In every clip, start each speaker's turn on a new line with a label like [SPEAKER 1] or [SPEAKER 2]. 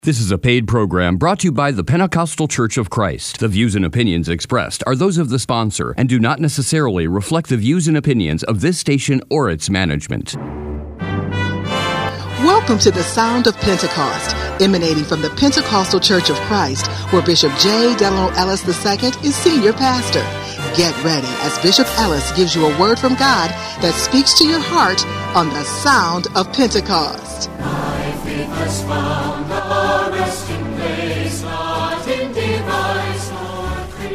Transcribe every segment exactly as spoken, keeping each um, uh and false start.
[SPEAKER 1] This is a paid program brought to you by the Pentecostal Church of Christ. The views and opinions expressed are those of the sponsor and do not necessarily reflect the views and opinions of this station or its management.
[SPEAKER 2] Welcome to the Sound of Pentecost, emanating from the Pentecostal Church of Christ, where Bishop J. Delano Ellis the Second is senior pastor. Get ready as Bishop Ellis gives you a word from God that speaks to your heart on the Sound of Pentecost.
[SPEAKER 3] My faith has found a resting place, not in device nor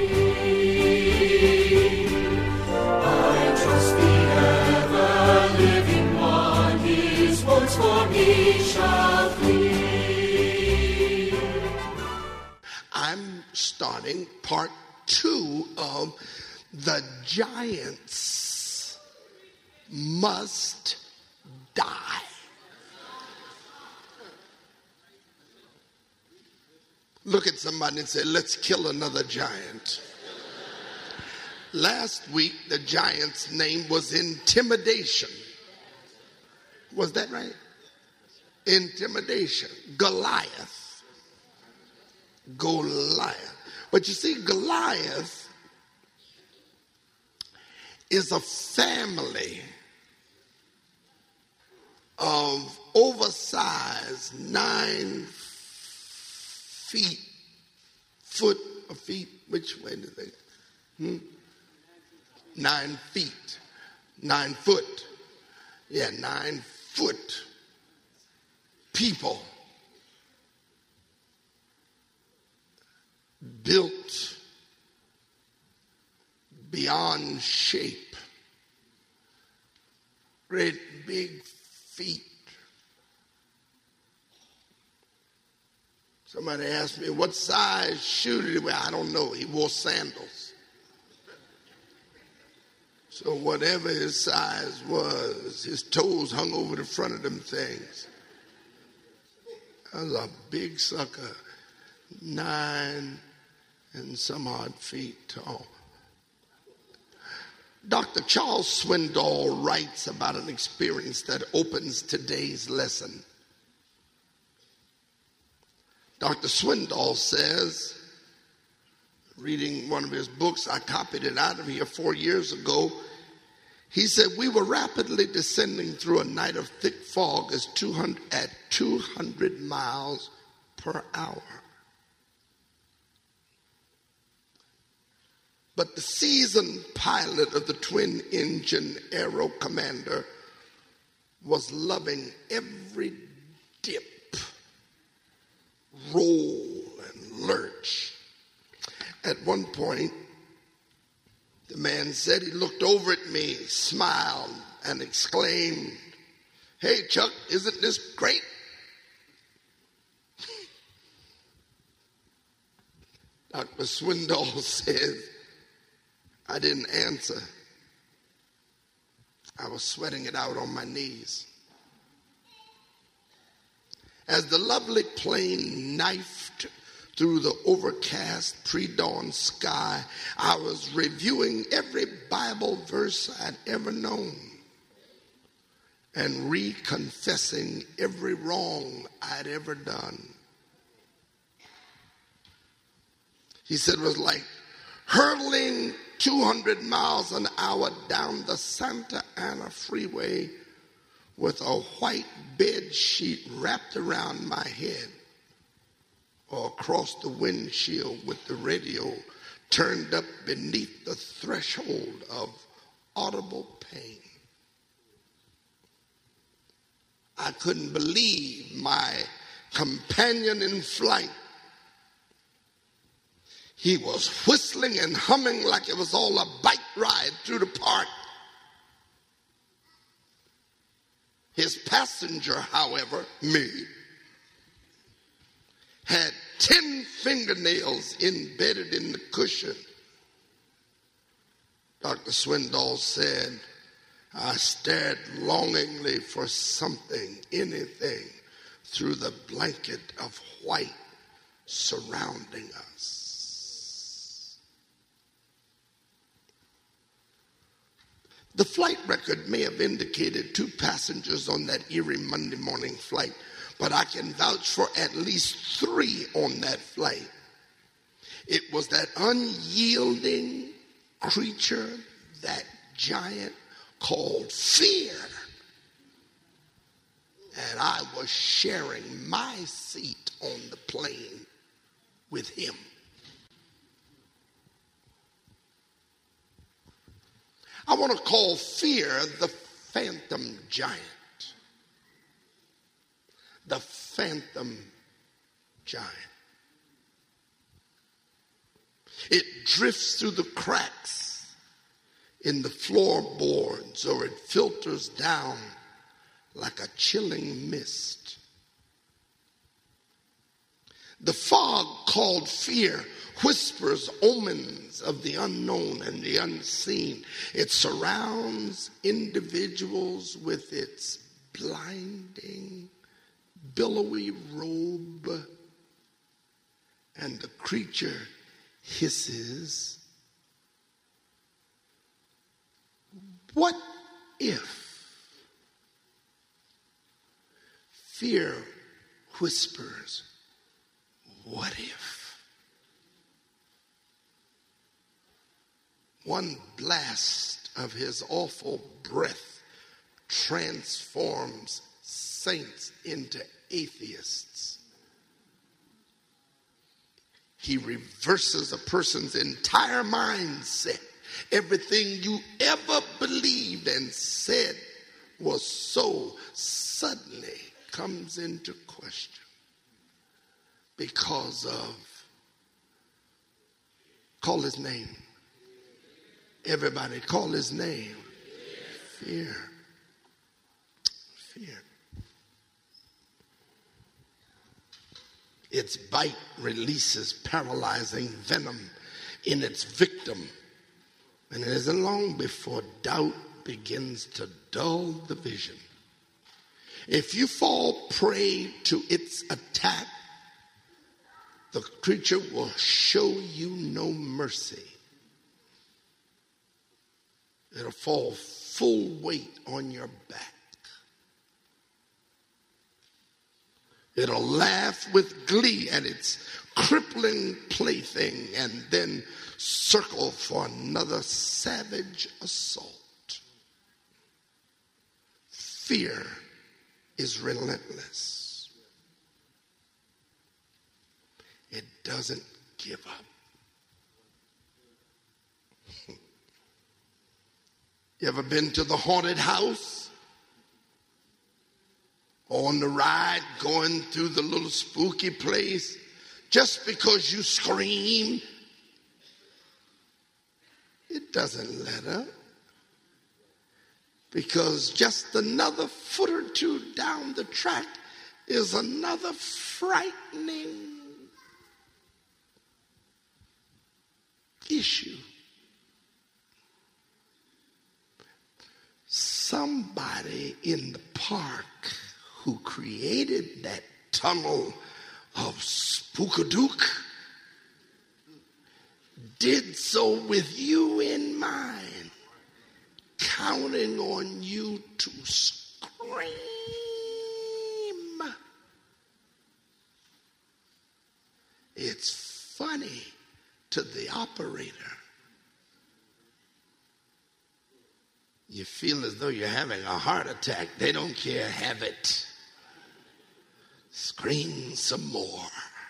[SPEAKER 3] creed. I trust the ever-living one, his words for me shall plead.
[SPEAKER 4] I'm starting part two of The Giants Must Die. Look at somebody and say, let's kill another giant. Last week, the giant's name was intimidation. Was that right? Intimidation. Goliath. Goliath. But you see, Goliath is a family of oversized nine feet, foot or feet, which way do they? Hmm? Nine feet, nine foot. Yeah, nine foot people built beyond shape, great big feet. Somebody asked me, what size shoe did he wear? I don't know. He wore sandals. So whatever his size was, his toes hung over the front of them things. That was a big sucker, nine and some odd feet tall. Doctor Charles Swindoll writes about an experience that opens today's lesson. Doctor Swindoll says, reading one of his books, I copied it out of here four years ago. He said, we were rapidly descending through a night of thick fog as two hundred, at two hundred miles per hour. But the seasoned pilot of the twin-engine Aero Commander was loving every dip, roll, and lurch. At one point, the man said he looked over at me, smiled, and exclaimed, "Hey, Chuck, isn't this great?" Doctor Swindoll says, I didn't answer. I was sweating it out on my knees. As the lovely plane knifed through the overcast pre-dawn sky, I was reviewing every Bible verse I'd ever known and reconfessing every wrong I'd ever done. He said it was like hurtling two hundred miles an hour down the Santa Ana freeway with a white bed sheet wrapped around my head, or across the windshield with the radio turned up beneath the threshold of audible pain. I couldn't believe my companion in flight. He was whistling and humming like it was all a bike ride through the park. His passenger, however, me, had ten fingernails embedded in the cushion. Doctor Swindoll said, I stared longingly for something, anything, through the blanket of white surrounding us. The flight record may have indicated two passengers on that eerie Monday morning flight, but I can vouch for at least three on that flight. It was that unyielding creature, that giant called fear. And I was sharing my seat on the plane with him. I want to call fear the phantom giant. The phantom giant. It drifts through the cracks in the floorboards, or it filters down like a chilling mist. The fog called fear whispers omens of the unknown and the unseen. It surrounds individuals with its blinding, billowy robe, and the creature hisses, "What if?" Fear whispers, "What if?" One blast of his awful breath transforms saints into atheists. He reverses a person's entire mindset. Everything you ever believed and said was so suddenly comes into question because of, call his name. Everybody call his name. Fear. Fear. Its bite releases paralyzing venom in its victim, and it isn't long before doubt begins to dull the vision. If you fall prey to its attack, the creature will show you no mercy. It'll fall full weight on your back. It'll laugh with glee at its crippling plaything and then circle for another savage assault. Fear is relentless. It doesn't give up. You ever been to the haunted house? On the ride, going through the little spooky place, just because you scream, it doesn't let up. Because just another foot or two down the track is another frightening issue. Somebody in the park who created that tunnel of Spookadook did so with you in mind, counting on you to scream. It's funny to the operator. You feel as though you're having a heart attack. They don't care. Have it. Scream some more.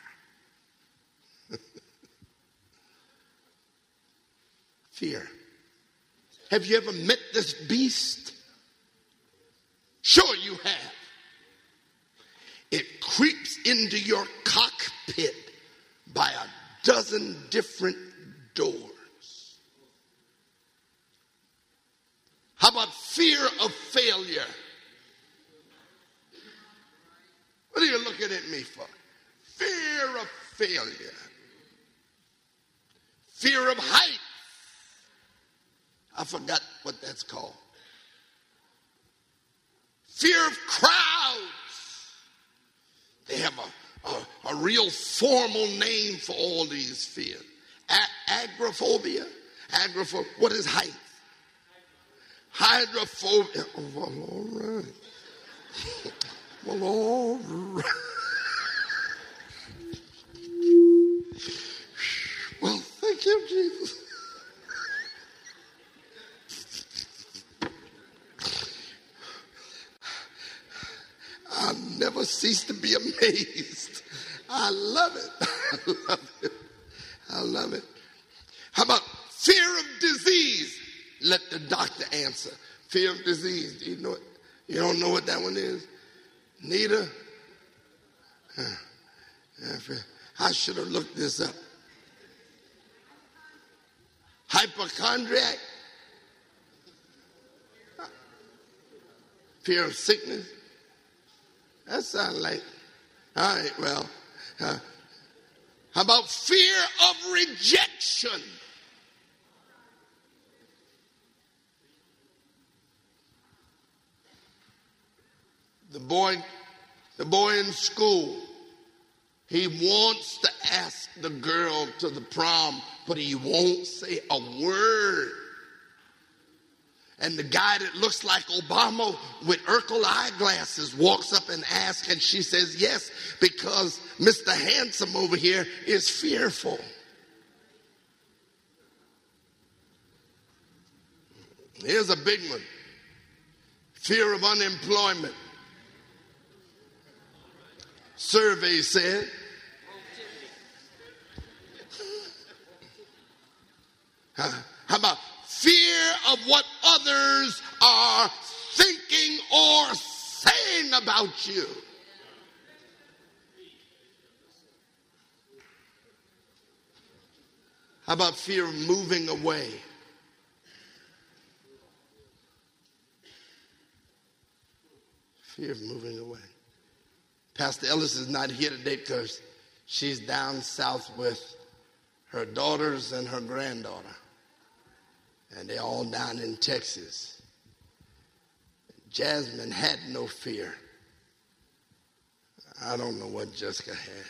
[SPEAKER 4] Fear. Have you ever met this beast? Sure you have. It creeps into your cockpit by a dozen different doors. How about fear of failure? What are you looking at me for? Fear of failure. Fear of height. I forgot what that's called. Fear of crowds. They have a, a, a real formal name for all these fears. A- agoraphobia. Agoraphobia. What is height? Hydrophobia. Oh, well, all right. Well, all right. Well, thank you, Jesus. I'll never cease to be amazed. I love it. I love it. I love it. How about fear of disease? Let the doctor answer. Fear of disease. Do you know it? You don't know what that one is? Neither? I should have looked this up. Hypochondriac? Fear of sickness? That sounds like, all right, well, uh, how about fear of rejection? The boy, the boy in school, he wants to ask the girl to the prom, but he won't say a word. And the guy that looks like Obama with Urkel eyeglasses walks up and asks, and she says yes, because Mister Handsome over here is fearful. Here's a big one. Fear of unemployment. Survey said uh, how about fear of what others are thinking or saying about you? How about fear of moving away? Fear of moving away. Pastor Ellis is not here today because she's down south with her daughters and her granddaughter. And they're all down in Texas. Jasmine had no fear. I don't know what Jessica had.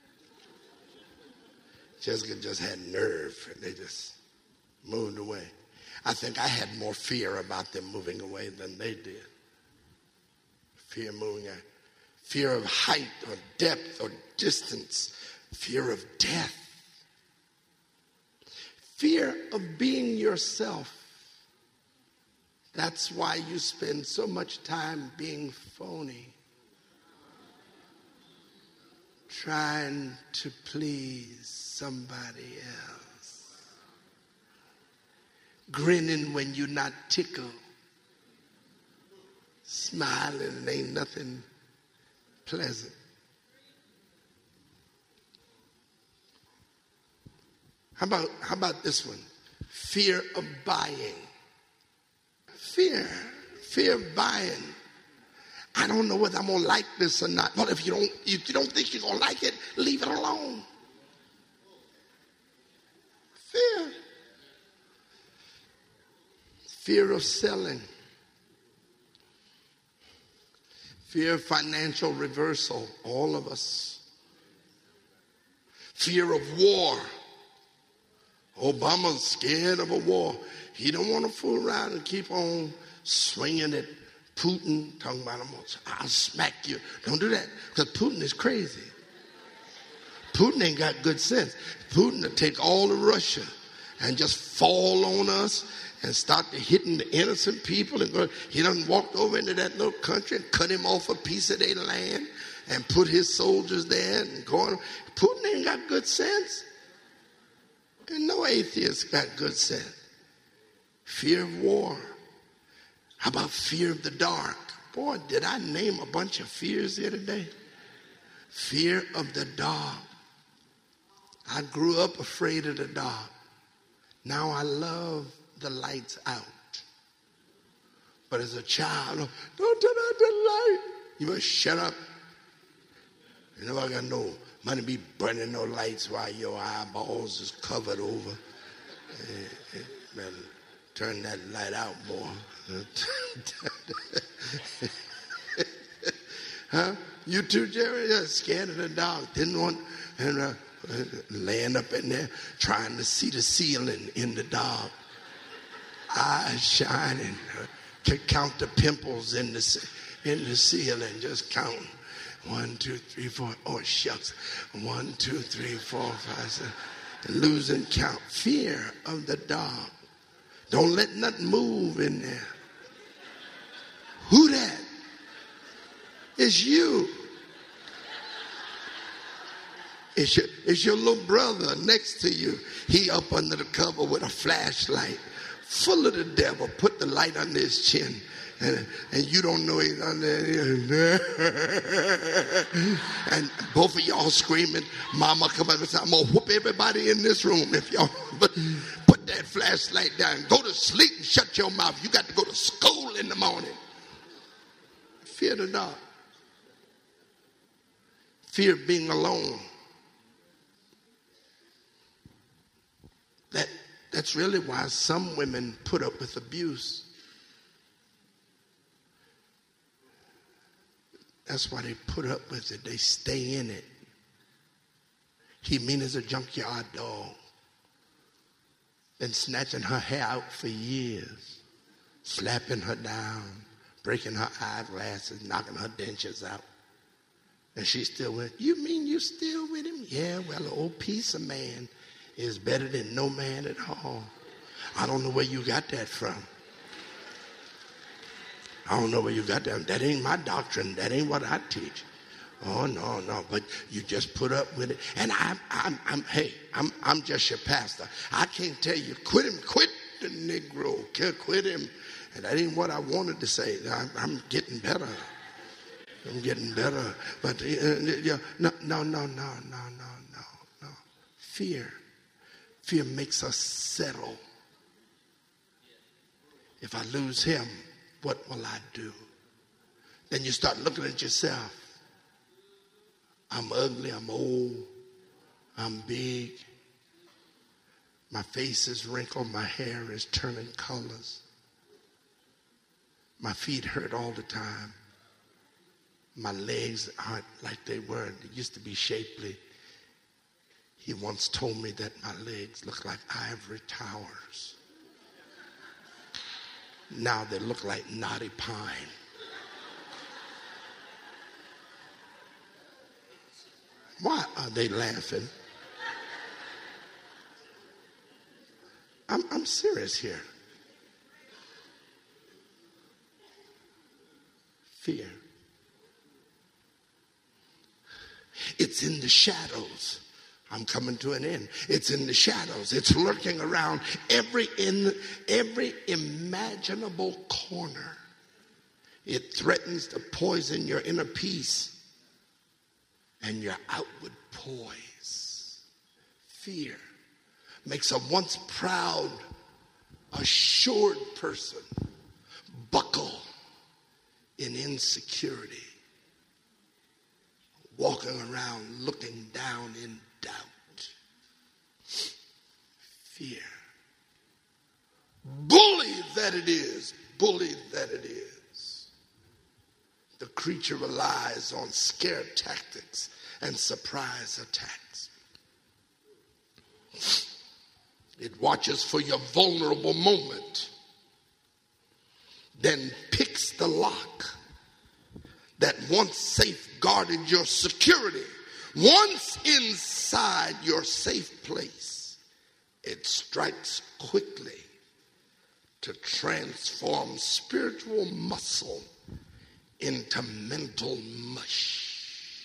[SPEAKER 4] Jessica just had nerve, and they just moved away. I think I had more fear about them moving away than they did. Fear moving away. Fear of height or depth or distance. Fear of death. Fear of being yourself. That's why you spend so much time being phony. Trying to please somebody else. Grinning when you're not tickled. Smiling ain't nothing pleasant. How about, how about this one? Fear of buying. Fear. Fear of buying. I don't know whether I'm going to like this or not. Well, if you don't, if you don't think you're going to like it, leave it alone. Fear. Fear of selling. Fear of financial reversal. All of us. Fear of war. Obama's scared of a war. He don't want to fool around and keep on swinging at Putin, talking about him. I'll smack you. Don't do that, because Putin is crazy. Putin ain't got good sense. Putin will take all of Russia and just fall on us and start to hitting the innocent people. And go, he done walked over into that little country and cut him off a piece of their land and put his soldiers there and going. Putin ain't got good sense. And no atheist got good sense. Fear of war. How about fear of the dark? Boy, did I name a bunch of fears here today? Fear of the dark. I grew up afraid of the dark. Now I love the lights out. But as a child, don't turn out the light. You must shut up. You know I got no money be burning no lights while your eyeballs is covered over. Hey, hey, man, turn that light out, boy. Huh? You too, Jerry? Yeah, scared of the dark. Didn't want, and uh, laying up in there trying to see the ceiling in the dark. Eyes shining. Uh, could count the pimples in the in the ceiling, just counting. One, two, three, four. Oh, shucks. One, two, three, four, five, six. Losing count. Fear of the dark. Don't let nothing move in there. Who that? It's you. It's your, it's your little brother next to you. He up under the cover with a flashlight, full of the devil. Put the light under his chin, and, and you don't know he's under there. And both of y'all screaming, Mama, come on, I'm gonna whoop everybody in this room if y'all but put that flashlight down. Go to sleep and shut your mouth. You got to go to school in the morning. Fear the dark. Fear of being alone. That, that's really why some women put up with abuse. That's why they put up with it. They stay in it. He mean as a junkyard dog. Been snatching her hair out for years. Slapping her down. Breaking her eyeglasses. Knocking her dentures out. And she still went, you mean you still with him? Yeah, well, an old piece of man is better than no man at all. I don't know where you got that from. I don't know where you got that. That ain't my doctrine. That ain't what I teach. Oh, no, no. But you just put up with it. And I'm, I'm, I'm hey, I'm, I'm just your pastor. I can't tell you, quit him, quit the Negro, quit him. And that ain't what I wanted to say. I'm, I'm getting better. I'm getting better. But uh, yeah, no, no, no, no, no, no, no, no. Fear. Fear makes us settle. If I lose him, what will I do? Then you start looking at yourself. I'm ugly, I'm old, I'm big. My face is wrinkled, my hair is turning colors. My feet hurt all the time. My legs aren't like they were. They used to be shapely. He once told me that my legs look like ivory towers. Now they look like knotty pine. Why are they laughing? I'm, I'm serious here. Fear. It's in the shadows. I'm coming to an end. It's in the shadows. It's lurking around every in every imaginable corner. It threatens to poison your inner peace and your outward poise. Fear makes a once proud, assured person buckle in insecurity, walking around looking down in doubt. Fear. Bully that it is, bully that it is. The creature relies on scare tactics and surprise attacks. It watches for your vulnerable moment, then picks the lock that once safeguarded your security. Once inside your safe place, it strikes quickly to transform spiritual muscle into mental mush.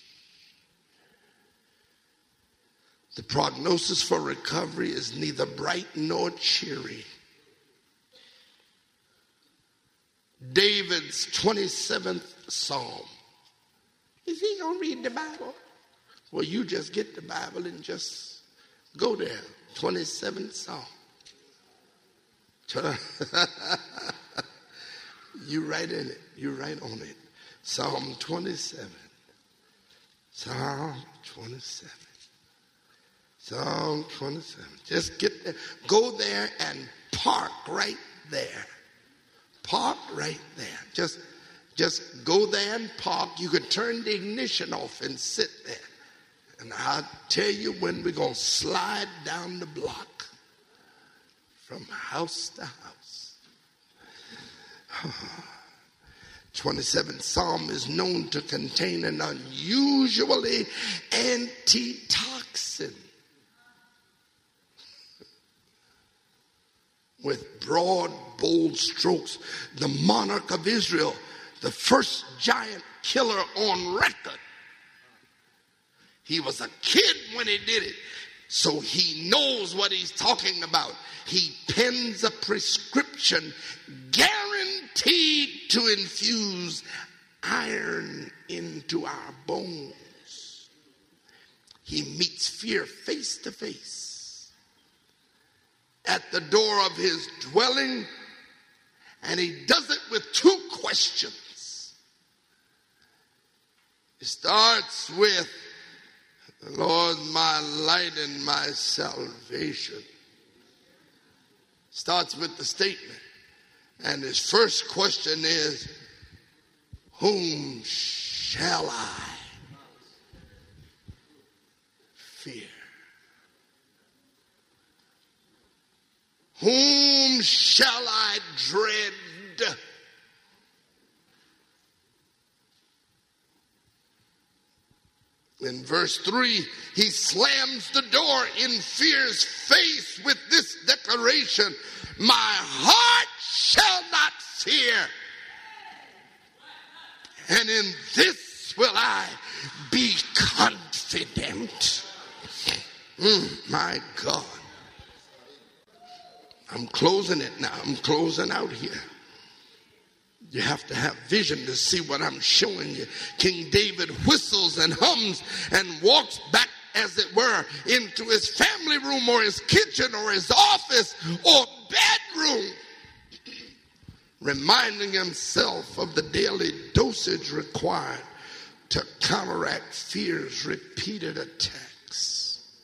[SPEAKER 4] The prognosis for recovery is neither bright nor cheery. David's twenty-seventh Psalm. Is he going to read the Bible? Well, you just get the Bible and just go there. twenty-seventh Psalm. You write in it. You write on it. Psalm twenty-seven. Psalm twenty-seven. Psalm twenty-seven. Just get there. Go there and park right there. Park right there. Just, just go there and park. You could turn the ignition off and sit there. And I'll tell you when we're going to slide down the block from house to house. twenty-seventh Psalm is known to contain an unusually antitoxin. With broad, bold strokes, the monarch of Israel, the first giant killer on record. He was a kid when he did it, so he knows what he's talking about. He pens a prescription guaranteed to infuse iron into our bones. He meets fear face to face. At the door of his dwelling, and he does it with two questions. It starts with, "The Lord my light and my salvation." Starts with the statement, and his first question is, "Whom shall I fear? Whom shall I dread?" In verse three, he slams the door in fear's face with this declaration, "My heart shall not fear, and in this will I be confident." Mm, my God. I'm closing it now. I'm closing out here. You have to have vision to see what I'm showing you. King David whistles and hums and walks back, as it were, into his family room or his kitchen or his office or bedroom, reminding himself of the daily dosage required to counteract fear's repeated attacks.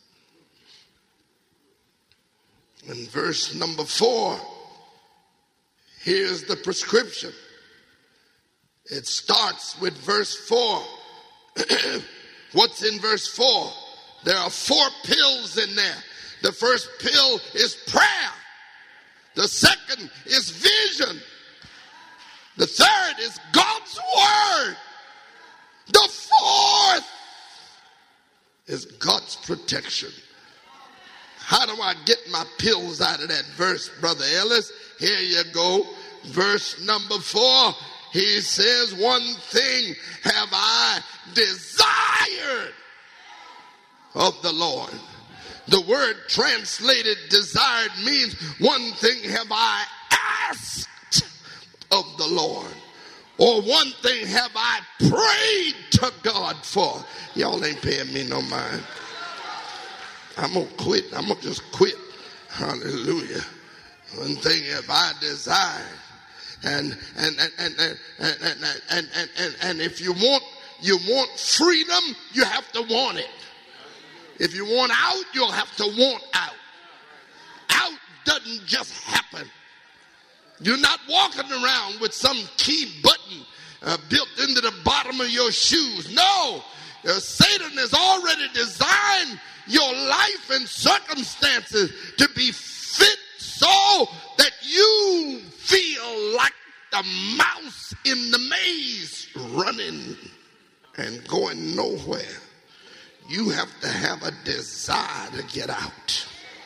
[SPEAKER 4] In verse number four, here's the prescription. It starts with verse four. What's in verse four? There are four pills in there. The first pill is prayer. The second is vision. The third is God's word. The fourth is God's protection. How do I get my pills out of that verse, Brother Ellis? Here you go. Verse number four. He says, "One thing have I desired of the Lord." The word translated desired means one thing have I asked of the Lord. Or one thing have I prayed to God for. Y'all ain't paying me no mind. I'm going to quit. I'm going to just quit. Hallelujah. One thing have I desired. And and and and and and and, and, and, and, and if you want you want freedom, you have to want it. If you want out, you'll have to want out. Out doesn't just happen. You're not walking around with some key button uh, built into the bottom of your shoes. No, uh, Satan has already designed your life and circumstances to be fit so that you feel like the mouse in the maze running and going nowhere. You have to have a desire to get out.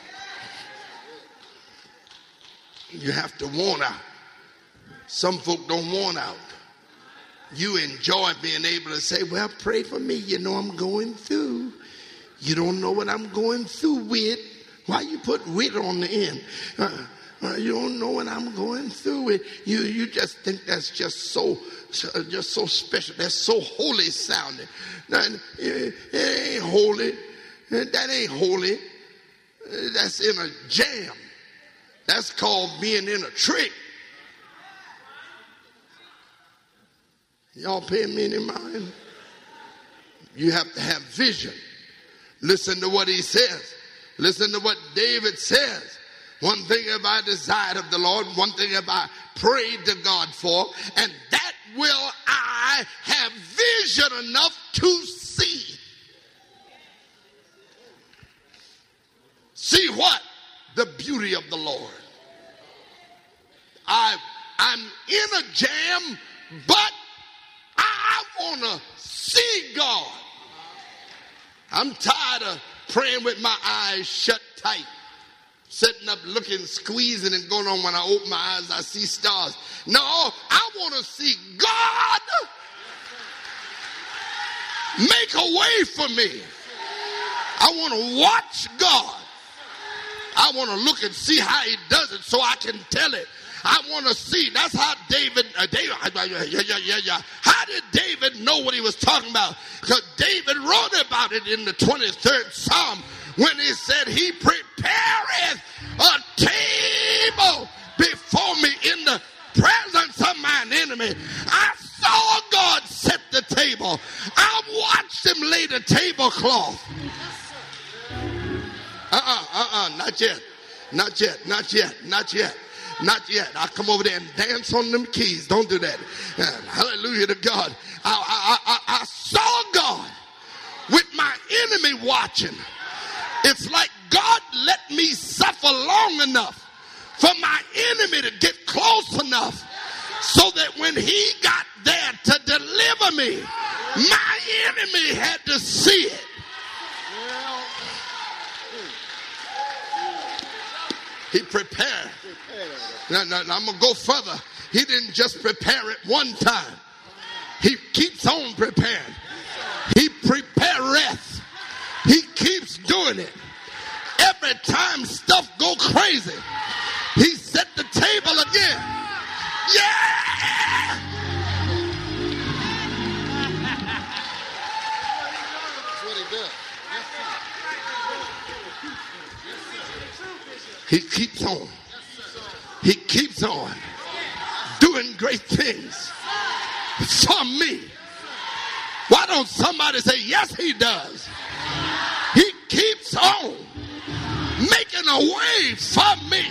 [SPEAKER 4] You have to want out. Some folk don't want out. You enjoy being able to say, "Well, pray for me. You know I'm going through." You don't know what I'm going through with. Why you put "with" on the end? Uh, uh, you don't know what I'm going through with. You you just think that's just so uh, just so special. That's so holy sounding. Now, it, it ain't holy. That ain't holy. That's in a jam. That's called being in a trick. Y'all paying me any mind? You have to have vision. Listen to what he says. Listen to what David says. One thing have I desired of the Lord, one thing have I prayed to God for, and that will I have vision enough to see. See what? The beauty of the Lord. I, I'm in a jam, but I want to see God. I'm tired of praying with my eyes shut tight, sitting up looking, squeezing and going on. When I open my eyes, I see stars. No, I want to see God make a way for me. I want to watch God. I want to look and see how he does it so I can tell it. I want to see. That's how David, uh, David, yeah, yeah, yeah, yeah. How did David know what he was talking about? Because David wrote about it in the twenty-third Psalm when he said, he prepareth a table before me in the presence of mine enemy. I saw God set the table. I watched him lay the tablecloth. Uh-uh, uh-uh, not yet. Not yet, not yet, not yet. Not yet. I'll come over there and dance on them keys. Don't do that. Uh, hallelujah to God. I, I, I, I saw God with my enemy watching. It's like God let me suffer long enough for my enemy to get close enough so that when he got there to deliver me, my enemy had to see it. He prepared. Now, now, now I'm going to go further. He didn't just prepare it one time. He keeps on preparing. He prepareth. He keeps doing it. Every time stuff go crazy, he set the table again. Yeah! That's what he does. He keeps on. He keeps on doing great things for me. Why don't somebody say, yes, he does? He keeps on making a way for me.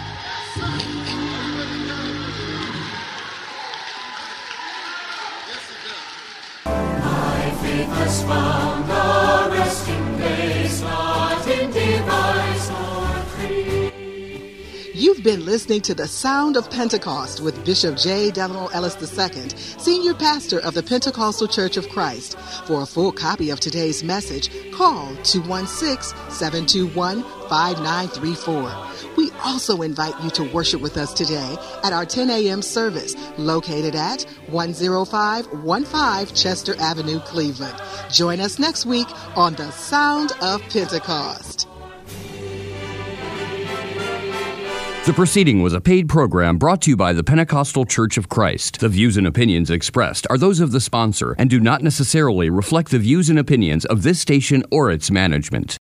[SPEAKER 3] My faith has found a resting place, not in device or creed.
[SPEAKER 2] You've been listening to The Sound of Pentecost with Bishop J. Delano Ellis the Second, Senior Pastor of the Pentecostal Church of Christ. For a full copy of today's message, call two one six, seven two one, five nine three four. We also invite you to worship with us today at our ten a.m. service located at one oh five one five Chester Avenue, Cleveland. Join us next week on The Sound of Pentecost.
[SPEAKER 1] The proceeding was a paid program brought to you by the Pentecostal Church of Christ. The views and opinions expressed are those of the sponsor and do not necessarily reflect the views and opinions of this station or its management.